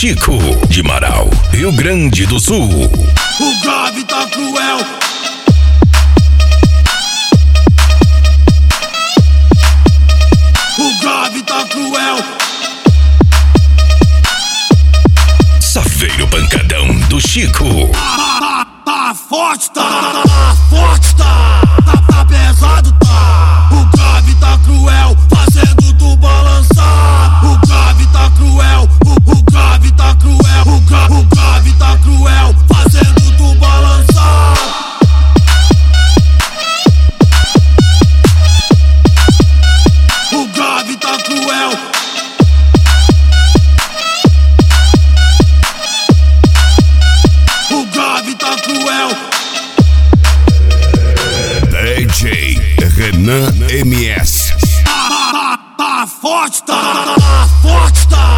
Chico de Marau, Rio Grande do Sul. O grave tá cruel. O grave tá cruel. Safeiro pancadão do Chico. Tá forte, tá forte, tá pesado, tá. O grave tá cruel, fazendo tu balançar. O grave tá cruel, o grave tá cruel. O grave tá cruel, fazendo tu balançar. O grave tá cruel. O grave tá cruel. DJ Renan MS. Tá forte, tá forte, tá.